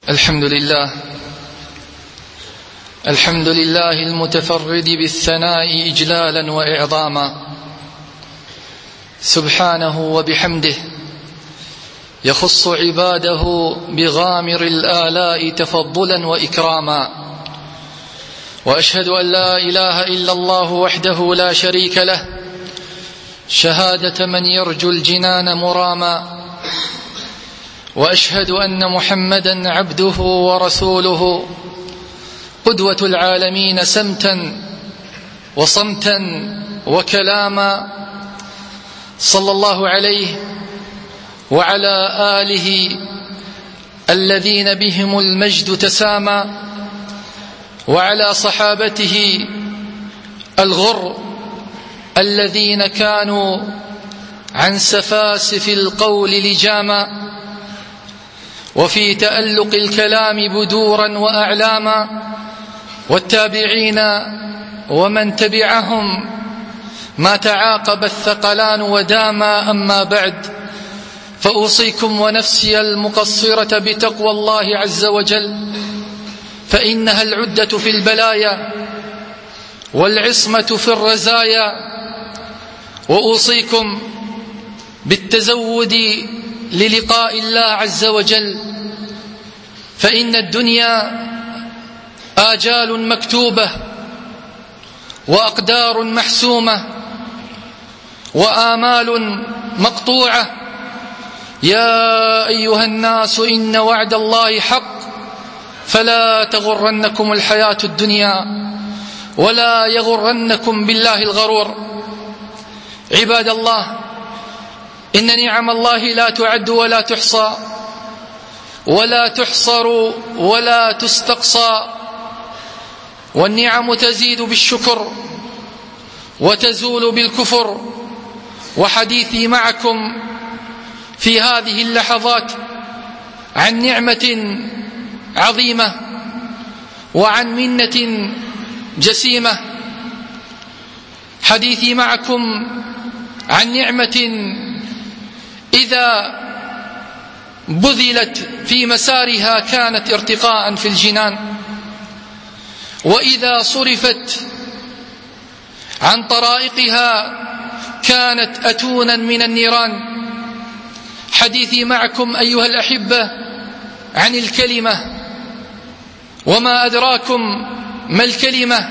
الحمد لله المتفرد بالثناء إجلالا وإعظاما، سبحانه وبحمده يخص عباده بغامر الآلاء تفضلا وإكراما. وأشهد أن لا إله إلا الله وحده لا شريك له، شهادة من يرجو الجنان مراما. وأشهد أن محمدا عبده ورسوله، قدوة العالمين سمتا وصمتا وكلاما، صلى الله عليه وعلى آله الذين بهم المجد تسامى، وعلى صحابته الغر الذين كانوا عن سفاسف القول لجاما، وفي تألق الكلام بدورا وأعلاما، والتابعين ومن تبعهم ما تعاقب الثقلان وداما. أما بعد، فأوصيكم ونفسي المقصرة بتقوى الله عز وجل، فإنها العدة في البلايا والعصمة في الرزايا. وأوصيكم بالتزود للقاء الله عز وجل، فإن الدنيا آجال مكتوبة وأقدار محسومة وآمال مقطوعة. يا أيها الناس إن وعد الله حق، فلا تغرنكم الحياة الدنيا ولا يغرنكم بالله الغرور. عباد الله، إن نعم الله لا تعد ولا تحصى ولا تحصر ولا تستقصى، والنعم تزيد بالشكر وتزول بالكفر. وحديثي معكم في هذه اللحظات عن نعمة عظيمة وعن منة جسيمة. حديثي معكم عن نعمة إذا بذلت في مسارها كانت ارتقاء في الجنان، وإذا صرفت عن طرائقها كانت أتونا من النيران. حديثي معكم أيها الأحبة عن الكلمة، وما أدراكم ما الكلمة؟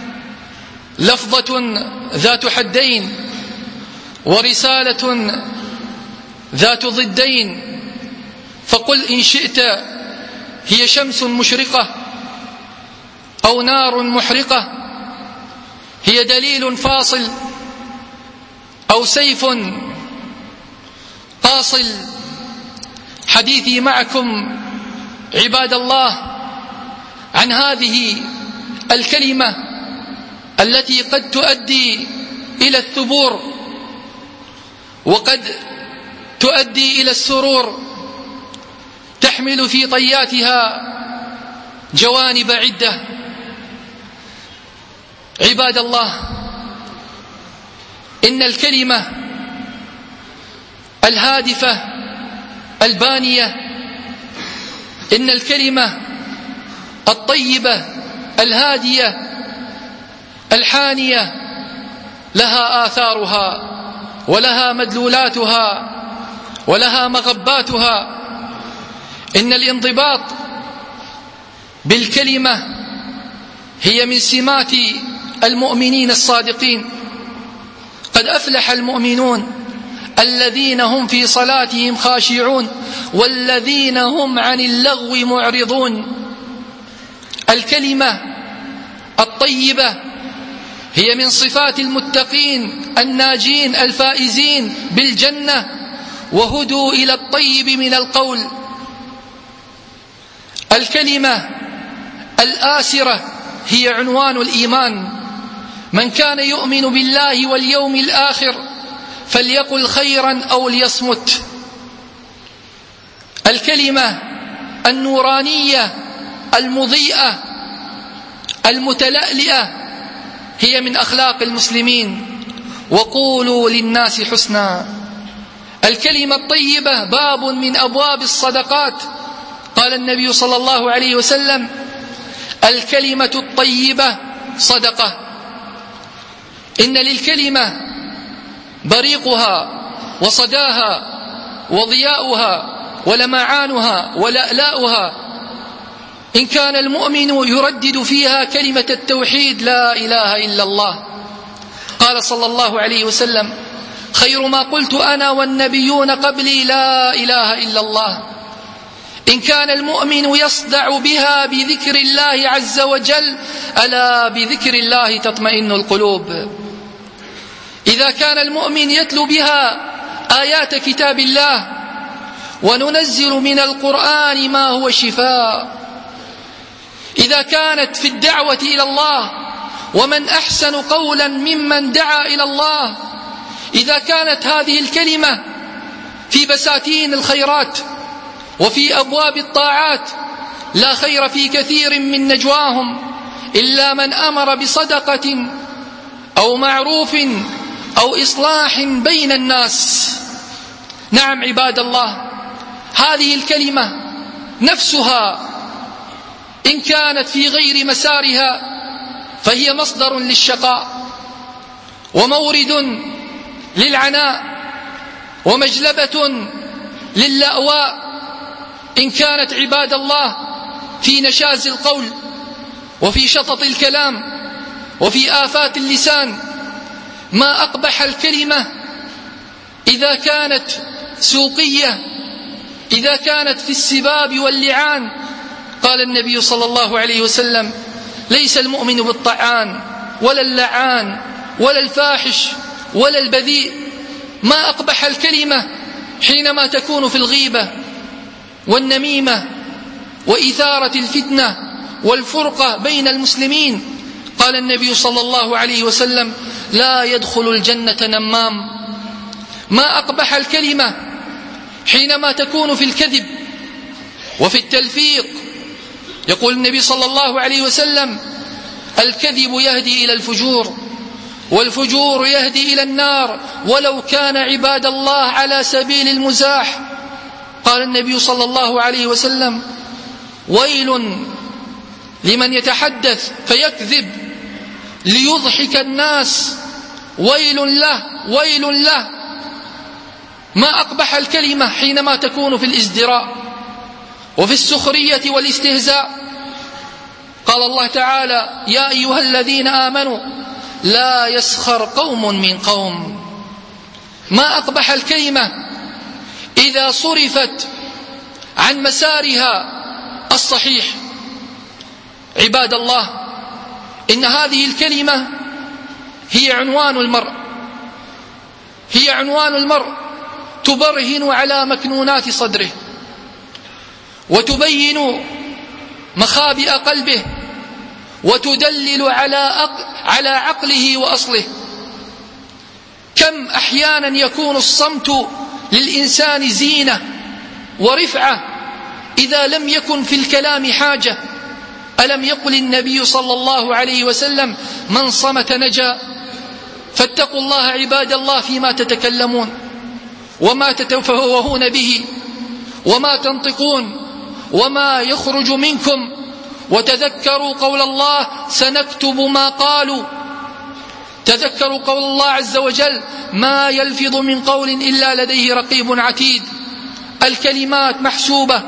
لفظة ذات حدين ورسالة ذات ضدين. فقل إن شئت هي شمس مشرقة أو نار محرقة، هي دليل فاصل أو سيف قاصل. حديثي معكم عباد الله عن هذه الكلمة التي قد تؤدي إلى الثبور وقد تؤدي إلى السرور، تحمل في طياتها جوانب عدة. عباد الله، إن الكلمة الهادفة البانية، إن الكلمة الطيبة الهادية الحانية لها آثارها ولها مدلولاتها ولها مغباتها. إن الانضباط بالكلمة هي من سمات المؤمنين الصادقين. قد أفلح المؤمنون الذين هم في صلاتهم خاشعون والذين هم عن اللغو معرضون. الكلمة الطيبة هي من صفات المتقين الناجين الفائزين بالجنة، وهدوا إلى الطيب من القول. الكلمة الآسرة هي عنوان الإيمان. من كان يؤمن بالله واليوم الآخر فليقل خيرا أو ليصمت. الكلمة النورانية المضيئة المتلألئة هي من أخلاق المسلمين. وقولوا للناس حسنا. الكلمة الطيبة باب من أبواب الصدقات. قال قال النبي صلى الله عليه وسلم: الكلمة الطيبة صدقة. إن للكلمة بريقها وصداها وضياؤها ولمعانها ولألاؤها. إن كان المؤمن يردد فيها كلمة التوحيد: لا إله إلا الله. قال صلى الله عليه وسلم: خير ما قلت أنا والنبيون قبلي لا إله إلا الله. إن كان المؤمن يصدع بها بذكر الله عز وجل: ألا بذكر الله تطمئن القلوب. إذا كان المؤمن يتلو بها آيات كتاب الله: وننزل من القرآن ما هو شفاء. إذا كانت في الدعوة إلى الله: ومن أحسن قولا ممن دعا إلى الله. إذا كانت هذه الكلمة في بساتين الخيرات وفي أبواب الطاعات: لا خير في كثير من نجواهم إلا من أمر بصدقة أو معروف أو إصلاح بين الناس. نعم عباد الله، هذه الكلمة نفسها إن كانت في غير مسارها فهي مصدر للشقاء ومورد للعناء ومجلبة للأواء. إن كانت عباد الله في نشاز القول وفي شطط الكلام وفي آفات اللسان. ما أقبح الكلمة إذا كانت سوقية، إذا كانت في السباب واللعان. قال النبي صلى الله عليه وسلم: ليس المؤمن بالطعان ولا اللعان ولا الفاحش ولا البذيء. ما أقبح الكلمة حينما تكون في الغيبة والنميمة وإثارة الفتنة والفرقة بين المسلمين. قال النبي صلى الله عليه وسلم: لا يدخل الجنة نمام. ما أقبح الكلمة حينما تكون في الكذب وفي التلفيق. يقول النبي صلى الله عليه وسلم: الكذب يهدي إلى الفجور والفجور يهدي إلى النار ولو كان عباد الله على سبيل المزاح. قال النبي صلى الله عليه وسلم: ويل لمن يتحدث فيكذب ليضحك الناس، ويل له ويل له. ما أقبح الكلمة حينما تكون في الازدراء وفي السخرية والاستهزاء. قال الله تعالى: يا أيها الذين آمنوا لا يسخر قوم من قوم. ما أقبح الكلمة إذا صرفت عن مسارها الصحيح. عباد الله، إن هذه الكلمة هي عنوان المرء، هي عنوان المرء، تبرهن على مكنونات صدره وتبين مخابئ قلبه وتدلل على عقله وأصله. كم أحيانا يكون الصمت للإنسان زينة ورفعة إذا لم يكن في الكلام حاجة. ألم يقل النبي صلى الله عليه وسلم: من صمت نجا. فاتقوا الله عباد الله فيما تتكلمون وما تتفوهون به وما تنطقون وما يخرج منكم، وتذكروا قول الله: سنكتب ما قالوا. تذكروا قول الله عز وجل: ما يلفظ من قول إلا لديه رقيب عتيد. الكلمات محسوبة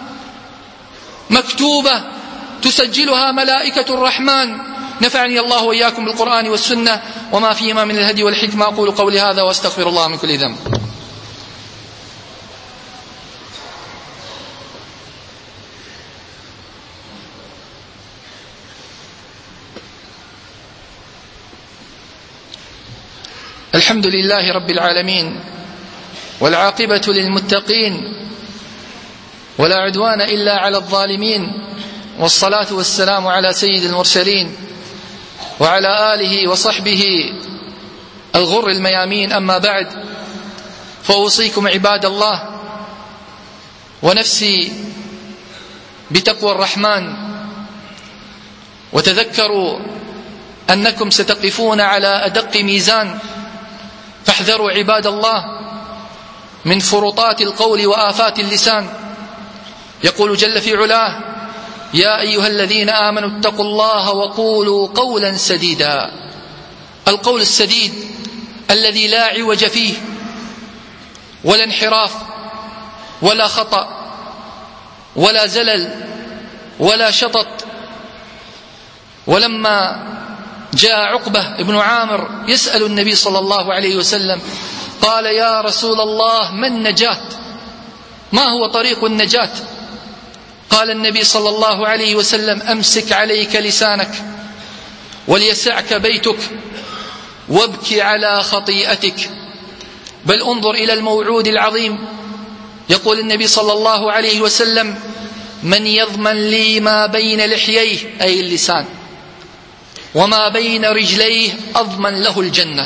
مكتوبة تسجلها ملائكة الرحمن. نفعني الله وإياكم بالقرآن والسنة وما فيهما من الهدي والحكمة. أقول قولي هذا وأستغفر الله من كل ذنب. الحمد لله رب العالمين، والعاقبة للمتقين، ولا عدوان إلا على الظالمين، والصلاة والسلام على سيد المرسلين وعلى آله وصحبه الغر الميامين. أما بعد، فأوصيكم عباد الله ونفسي بتقوى الرحمن. وتذكروا أنكم ستقفون على أدق ميزان، فاحذروا عباد الله من فرطات القول وآفات اللسان. يقول جل في علاه: يا أيها الذين آمنوا اتقوا الله وقولوا قولا سديدا. القول السديد الذي لا عوج فيه ولا انحراف ولا خطأ ولا زلل ولا شطط. ولما جاء عقبة بن عامر يسأل النبي صلى الله عليه وسلم قال: يا رسول الله، ما النجاة؟ ما هو طريق النجاة؟ قال النبي صلى الله عليه وسلم: أمسك عليك لسانك وليسعك بيتك وابكي على خطيئتك. بل انظر إلى الموعود العظيم، يقول النبي صلى الله عليه وسلم: من يضمن لي ما بين لحييه، أي اللسان، وما بين رجليه أضمن له الجنة.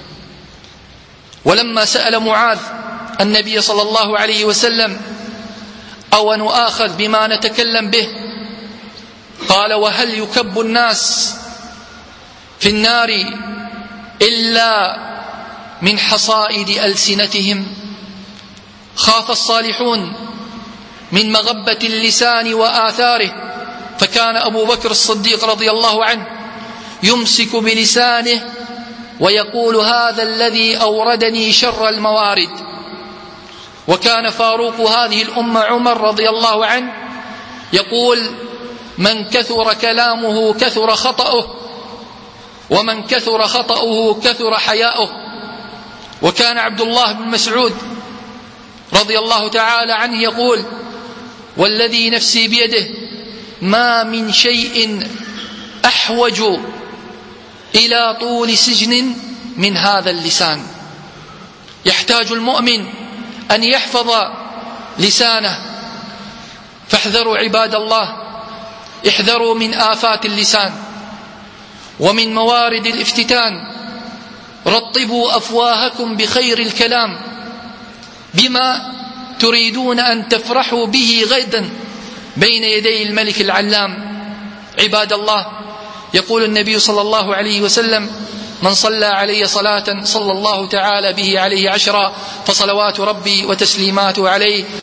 ولما سأل معاذ النبي صلى الله عليه وسلم: أو نؤاخذ بما نتكلم به؟ قال: وهل يكب الناس في النار إلا من حصائد ألسنتهم؟ خاف الصالحون من مغبة اللسان وآثاره، فكان أبو بكر الصديق رضي الله عنه يمسك بلسانه ويقول: هذا الذي أوردني شر الموارد. وكان فاروق هذه الأمة عمر رضي الله عنه يقول: من كثر كلامه كثر خطأه، ومن كثر خطأه كثر حياؤه. وكان عبد الله بن مسعود رضي الله تعالى عنه يقول: والذي نفسي بيده ما من شيء أحوج إلى طول سجن من هذا اللسان. يحتاج المؤمن أن يحفظ لسانه. فاحذروا عباد الله، احذروا من آفات اللسان ومن موارد الافتتان. رطبوا أفواهكم بخير الكلام بما تريدون أن تفرحوا به غدا بين يدي الملك العلام. عباد الله، يقول النبي صلى الله عليه وسلم: من صلى علي صلاة صلى الله تعالى به عليه 10، فصلوات ربي وتسليماته عليه